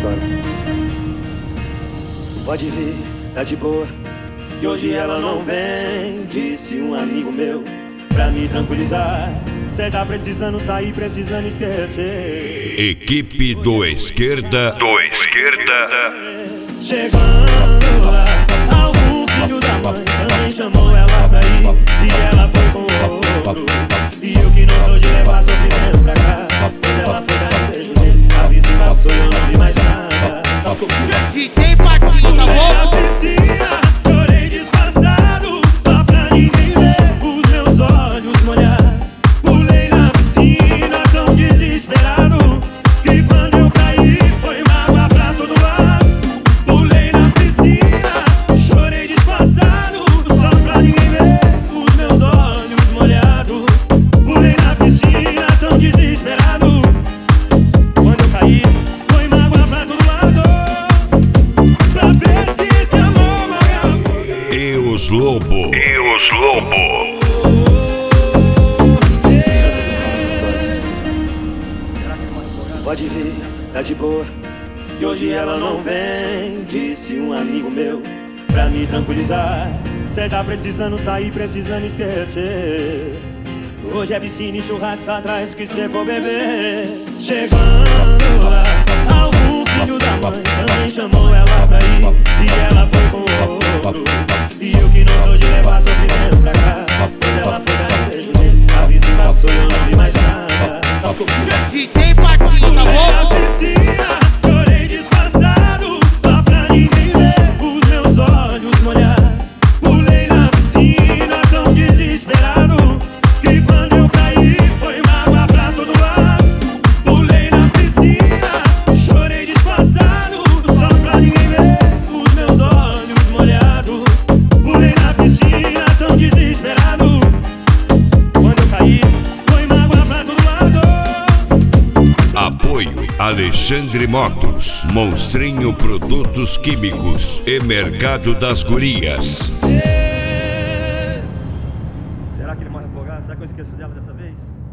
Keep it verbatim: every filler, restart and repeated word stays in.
história. Pode vir, tá de boa, que hoje ela não vem, disse um amigo meu, pra me tranquilizar. Cê tá precisando sair, precisando esquecer. Equipe do Esquerda Do Esquerda Chegando lá, algum filho da mãe também chamou ela pra ir, e ela foi com outro. E eu que não sou de levar sofrimento pra cá, quando ela foi dar um beijo nele, a vice passou e eu não vi mais nada. D J Patinho, tá bom? Piscina, chorei disfarçado, só pra ninguém ver os meus olhos molhados. Pulei na piscina tão desesperado, que quando eu caí foi mágoa pra todo lado. Pulei na piscina, chorei disfarçado, só pra ninguém ver os meus olhos molhados. Pulei na piscina tão desesperado, quando eu caí foi mágoa pra todo lado. Pra ver se esse amor vai afogar. Eus Lobo Eus Lobo Pode vir, tá de boa, que hoje ela não vem, disse um amigo meu, pra me tranquilizar. Cê tá precisando sair, precisando esquecer. Hoje é piscina e churrasco atrás que cê for beber. Chegando lá, algum filho da mãe também chamou ela pra ir, e ela foi com outro. E eu que não sou de levar sofrimento pra cá, quando ela foi dar um beijo nele, a vice passou e eu não vi mais nada. D J Patinho, tá bom? Piscina, chorei disfarçado, só pra ninguém ver os meus olhos molhados. Pulei na piscina tão desesperado, que quando eu caí foi mágoa pra todo lado. Pulei na piscina, chorei disfarçado, só pra ninguém ver os meus olhos molhados. Pulei na piscina tão desesperado, quando eu caí foi mágoa pra todo lado. Apoio Alexandre Motos, Monstrinho Produtos Químicos e Mercado das Gurias. Será que ele morre afogado? Será que eu esqueço dela dessa vez?